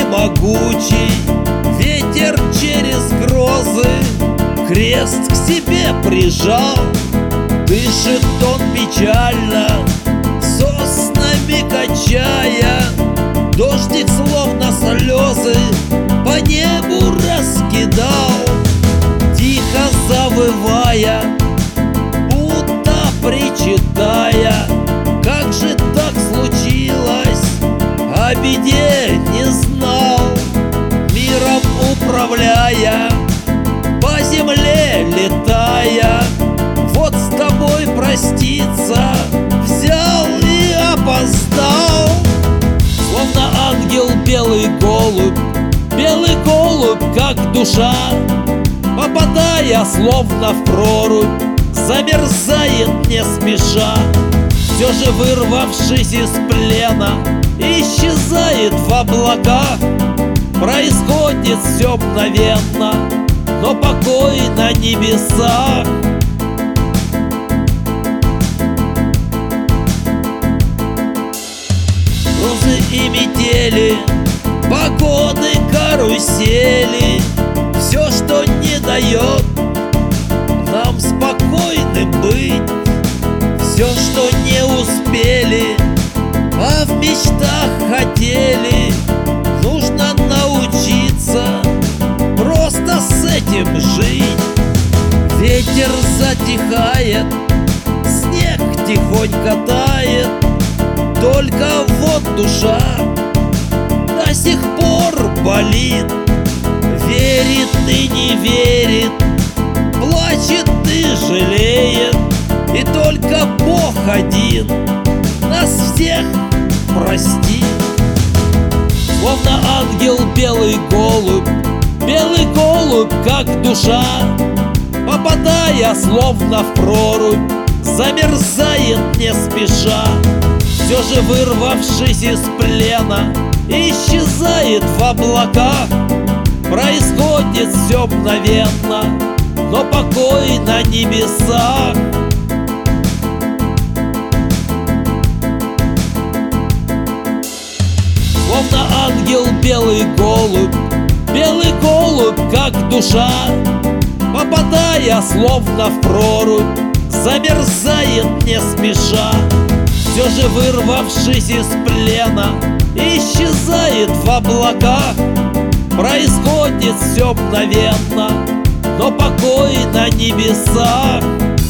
и могучий, ветер через грозы крест к себе прижал. Дышит он печально, соснами качая, дождик словно слезы по небу раскидал. Тихо завывая, будто причитая, как же так случилось, о беде не знал. Миром управляя, по земле летая, вот с тобой проститься взял и опоздал. Словно ангел белый голубь, как душа, попадая словно в прорубь, замерзает не спеша. Все же вырвавшись из плена, исчезает в облаках. Происходит все мгновенно, но покой на небесах. Грозы и метели, погоды, карусели, все, что не дает нам спокойным быть. Все, что не успели, а в мечтах хотели, нужно научиться просто с этим жить. Ветер затихает, снег тихонько тает, только вот душа до сих пор болит. Верит и не верит, плачет и жалеет, и только Бог один нас всех простит. Словно ангел белый голубь, как душа, попадая словно в прорубь, замерзает не спеша. Все же вырвавшись из плена, исчезает в облаках. Происходит все мгновенно, но покой на небесах. Словно ангел белый голубь, как душа, попадая словно в прорубь, замерзает не спеша. Все же вырвавшись из плена, исчезает в облаках. Происходит все мгновенно, но покой на небесах.